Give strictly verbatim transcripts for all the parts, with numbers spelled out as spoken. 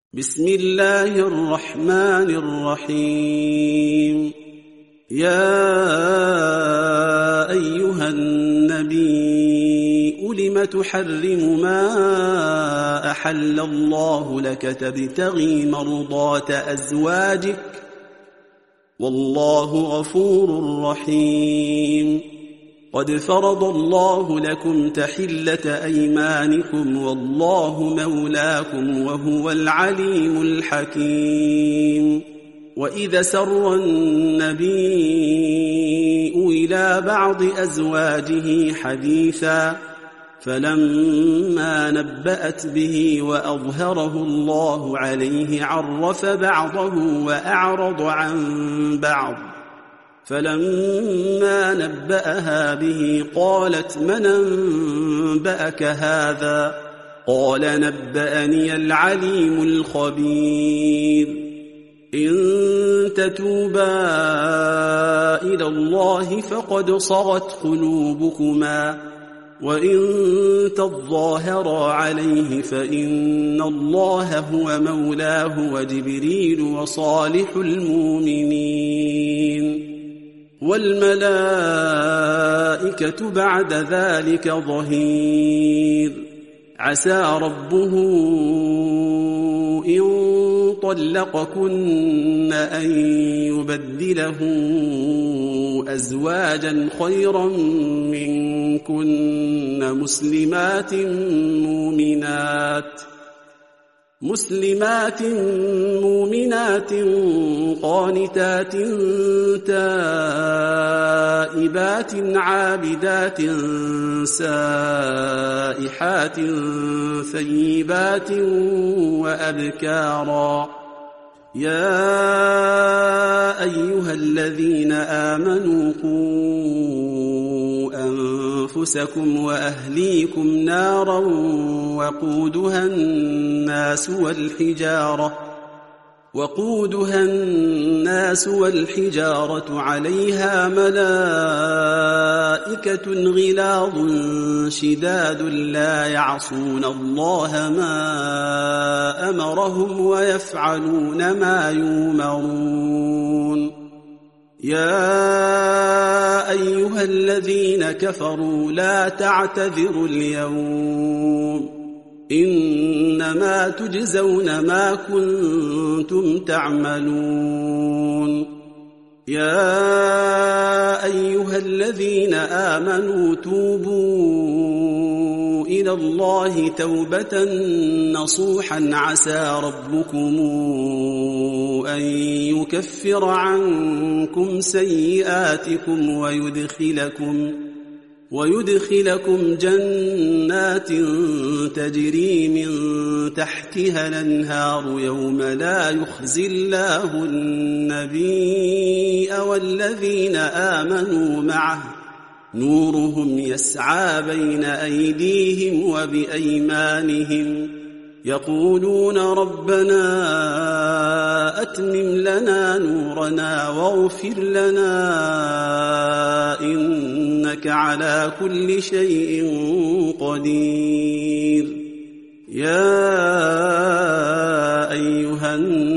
بسم الله الرحمن الرحيم. يا أيها النبي لم تحرم ما أحل الله لك تبتغي مرضات أزواجك والله غفور رحيم. قد فرض الله لكم تحلة أيمانكم والله مولاكم وهو العليم الحكيم. وإذا سر النبي إلى بعض أزواجه حديثا فلما نبأت به وأظهره الله عليه عرف بعضه وأعرض عن بعض، فلما نبأها به قالت من أنبأك هذا؟ قال نبأني العليم الخبير. إن تتوبا إلى الله فقد صغت قلوبكما وإن تظاهرا عليه فإن الله هو مولاه وجبريل وصالح المؤمنين والملائكة بعد ذلك ظهير. عسى ربه إن طلقكن أن يبدله أزواجا خيرا منكن مسلمات مؤمنات مسلمات مؤمنات قانتات تائبات عابدات سائحات ثيبات وأبكارا. يا أيها الذين آمنوا قوا أنفسكم وأهليكم نارا وقودها الناس والحجارة وقودها الناس والحجارة عليها ملائكة غلاظ شداد لا يعصون الله ما أمرهم ويفعلون ما يؤمرون. يا أيها الذين كفروا لا تعتذروا اليوم إنما تجزون ما كنتم تعملون. يا أيها الذين آمنوا توبوا إلى الله توبة نصوحا عسى ربكم أن يكفر عنكم سيئاتكم ويدخلكم ويدخلكم جنات تجري من تحتها الأنهار يوم لا يخزي الله النبي والذين آمنوا معه نورهم يسعى بين أيديهم وبأيمانهم يقولون ربنا أتمم لنا نورنا واغفر لنا إنك على كل شيء قدير. يا أيها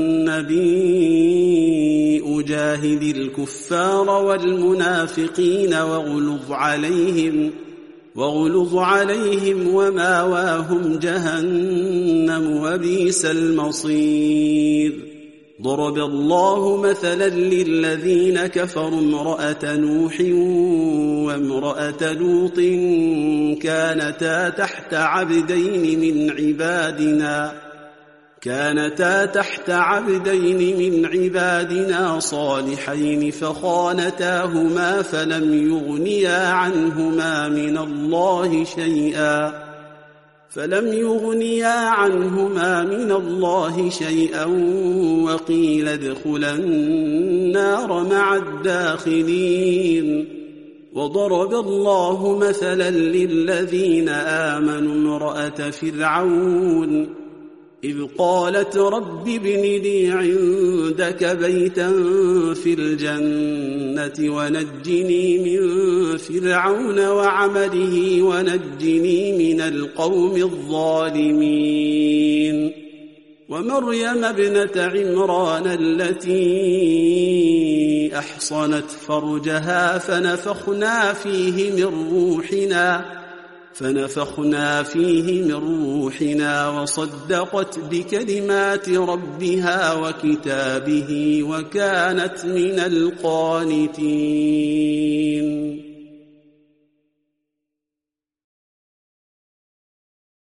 النبي أجاهد الكفار والمنافقين واغلظ عليهم واغلظ عليهم وماواهم جهنم وبئس المصير. ضرب الله مثلا للذين كفروا امرأة نوح وامرأة لوط كانتا تحت عبدين من عبادنا كانتا تحت عبدين من عبادنا صالحين فخانتاهما فلم يغنيا عنهما من الله شيئا فلم يغنيا عنهما من الله شيئا وقيل ادخلا النار مع الداخلين. وضرب الله مثلا للذين آمنوا امرأة فرعون إذ قالت رب ابن لي عندك بيتا في الجنة ونجني من فرعون وعمله ونجني من القوم الظالمين ومريم ابنة عمران التي أحصنت فرجها فنفخنا فيه من روحنا فنفخنا فيه من روحنا وصدقت بكلمات ربها وكتابه وكانت من القانتين.